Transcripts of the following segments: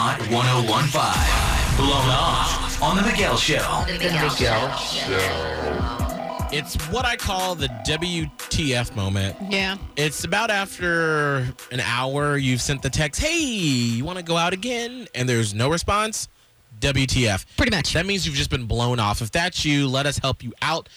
Hot 101.5. Blown Off on The Miguel Show. The Miguel Show. It's what I call the WTF moment. Yeah. It's about after an hour, you've sent the text, hey, you want to go out again? And there's no response. WTF. Pretty much. That means you've just been blown off. If that's you, let us help you out.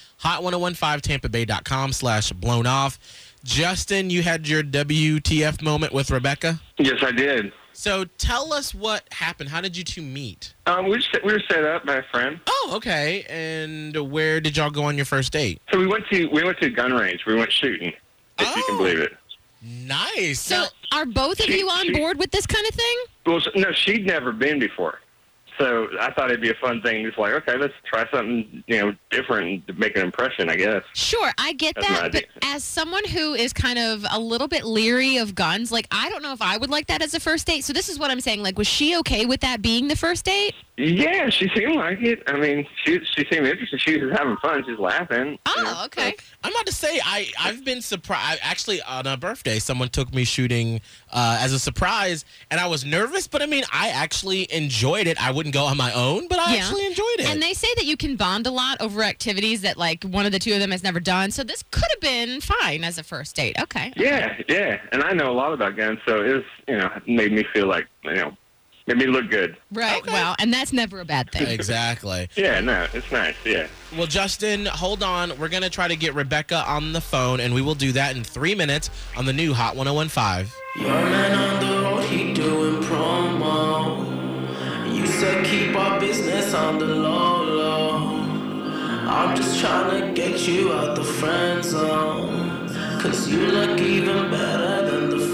Hot1015TampaBay.com/blown off. Justin, you had your WTF moment with Rebecca? Yes, I did. So tell us what happened. How did you two meet? We were set up by a friend. Oh, okay. And where did y'all go on your first date? So we went to a gun range. We went shooting, if you can believe it. Nice. So are both of you on board with this kind of thing? Well, no, she'd never been before. So I thought it'd be a fun thing. Just like, okay, let's try something, different to make an impression, I guess. Sure, I get That's my that. But idea. as someone who is kind of a little bit leery of guns, I don't know if I would like that as a first date. So this is what I'm saying. Was she okay with that being the first date? Yeah, she seemed like it. I mean, she seemed interested. She was having fun. She was laughing. Oh, okay. I'm about to say, I've been surprised. Actually, on a birthday, someone took me shooting as a surprise, and I was nervous, but I mean, I actually enjoyed it. I wouldn't go on my own, but I actually enjoyed it. And they say that you can bond a lot over activities that, one of the two of them has never done, so this could have been fine as a first date. Okay. Yeah. And I know a lot about guns, so it was, made me feel like, made me look good. Right, Okay. well, and that's never a bad thing. Exactly. Yeah, no, it's nice, yeah. Well, Justin, hold on. We're going to try to get Rebecca on the phone, and we will do that in 3 minutes on the new Hot 101.5. Your man on the road, he doing promo. You said keep our business on the low. I'm just trying to get you out the friend zone. 'Cause you look even better than the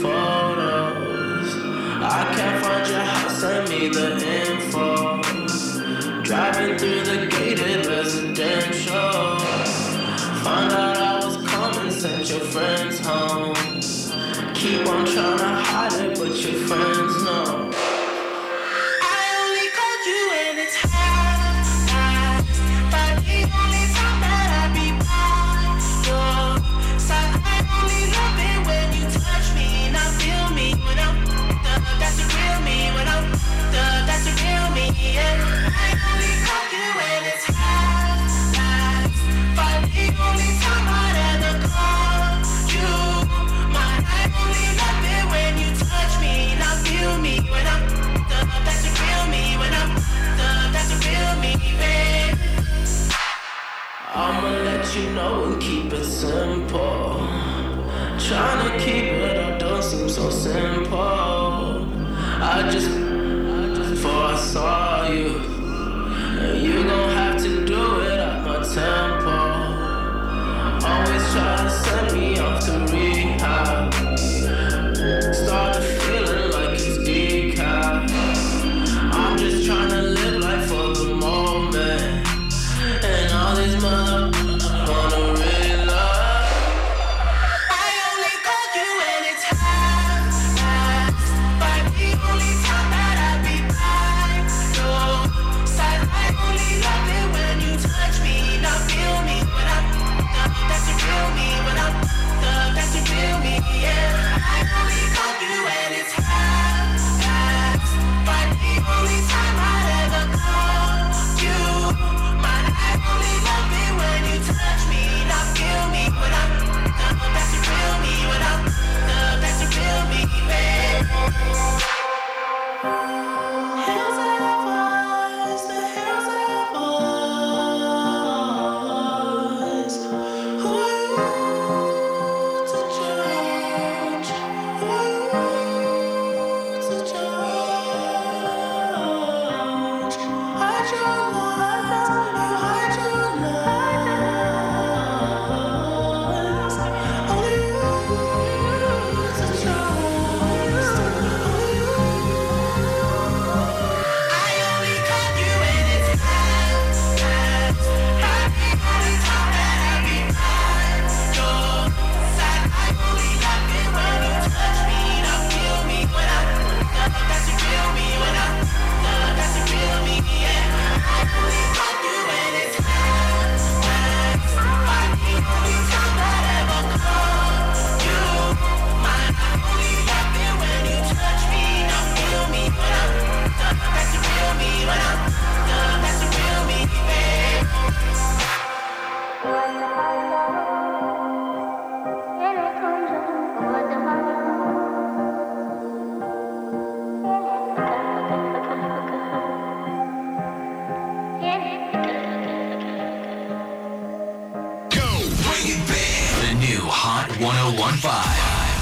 photos. I can't find your house, send me the info. Driving through the gated residential. Found out I was coming, sent your friends home. Keep on trying to hide it, but your friends know. I only called you when it's half past, but the only time that I be by your side. I only love it when you touch me and I feel me when I'm that's the real me when I'm that's the real me. Yeah. I only called you when it's half past, but the only time I'd ever call you. I only love it when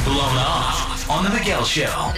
Blown Off on The Miguel Show.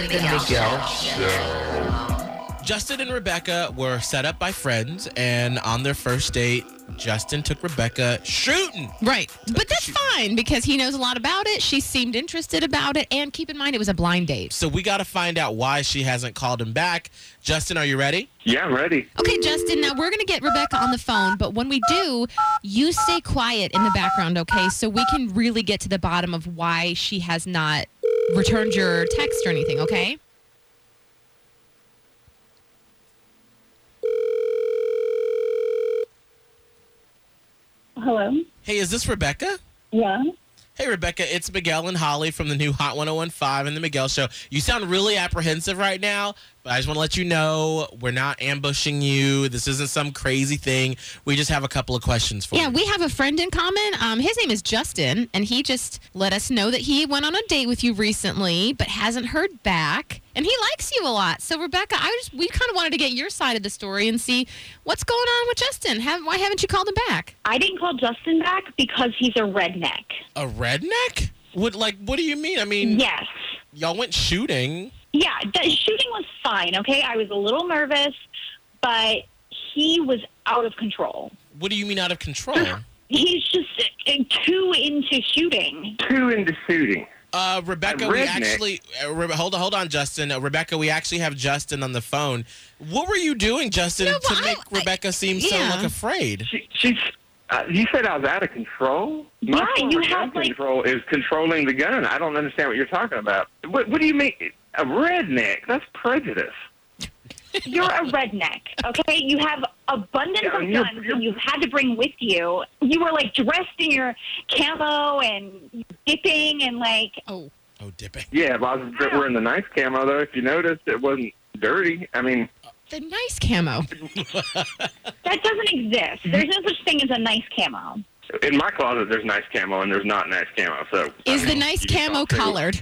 Justin and Rebecca were set up by friends, and on their first date, Justin took Rebecca shooting. Right. But that's fine because he knows a lot about it. She seemed interested about it. And keep in mind, it was a blind date. So we got to find out why she hasn't called him back. Justin, are you ready? Yeah, I'm ready. Okay, Justin, now we're going to get Rebecca on the phone. But when we do, you stay quiet in the background, okay? So we can really get to the bottom of why she has not returned your text or anything, okay? Hello? Hey, is this Rebecca? Yeah? Hey, Rebecca, it's Miguel and Holly from the new Hot 1015 and The Miguel Show. You sound really apprehensive right now, but I just want to let you know we're not ambushing you. This isn't some crazy thing. We just have a couple of questions for you. Yeah, we have a friend in common. His name is Justin, and he just let us know that he went on a date with you recently, but hasn't heard back, and he likes you a lot. So, Rebecca, we kind of wanted to get your side of the story and see what's going on with Justin. Why haven't you called him back? I didn't call Justin back because he's a redneck. A redneck? What do you mean? I mean, Yes. y'all went shooting. Yeah, the shooting was fine, okay? I was a little nervous, but he was out of control. What do you mean out of control? He's just too into shooting. Too into shooting. Rebecca, A we redneck? actually hold on, Justin. Rebecca, we actually have Justin on the phone. What were you doing, Justin, No, to well, make Rebecca seem so yeah. afraid? She's. You said I was out of control? Yeah, form you of gun have, like- control is controlling the gun. I don't understand what you're talking about. What do you mean? A redneck? That's prejudice. You're a redneck, okay? You have abundance Yeah, of you're- guns that you had to bring with you. You were, like, dressed in your camo and dipping and, like... Oh. Oh, dipping. Yeah, but I was wearing the nice camo, though. If you noticed, it wasn't dirty. I mean... The nice camo. That doesn't exist. There's no such thing as a nice camo. In my closet, there's nice camo, and there's not nice camo. So Is I the mean, nice you just camo don't figure- collared?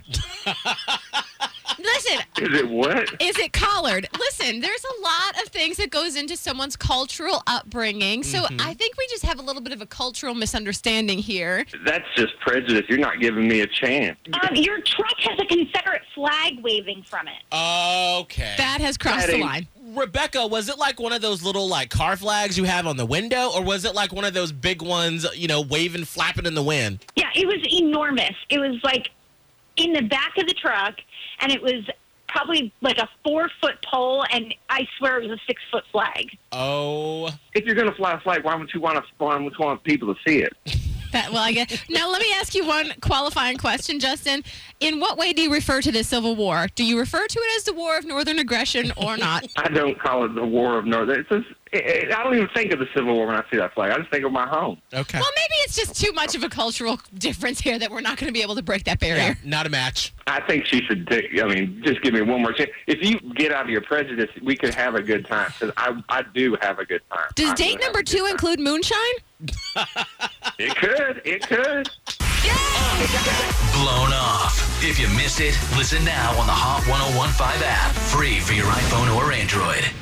Listen, Is it what? is it collared? Listen, there's a lot of things that goes into someone's cultural upbringing. So I think we just have a little bit of a cultural misunderstanding here. That's just prejudice. You're not giving me a chance. Your truck has a Confederate flag waving from it. Okay. That has crossed That the ain't- line. Rebecca, was it like one of those little like car flags you have on the window, or was it like one of those big ones, waving, flapping in the wind? Yeah, it was enormous. It was like in the back of the truck, and it was probably like a 4-foot pole, and I swear it was a 6-foot flag. Oh, If you're going to fly a flag, why would you want people to see it? I guess. Now, let me ask you one qualifying question, Justin. In what way do you refer to the Civil War? Do you refer to it as the War of Northern Aggression or not? I don't call it the War of Northern. I don't even think of the Civil War when I see that flag. I just think of my home. okay. Well, maybe it's just too much of a cultural difference here that we're not going to be able to break that Yeah, barrier. not a match. I think she should just give me one more chance. If you get out of your prejudice, we could have a good time. Because I do have a good time. Does I do date have number a good 2 time. include moonshine? It could. It could. Blown Off. If you missed it, listen now on the Hot 1015 app. Free for your iPhone or Android.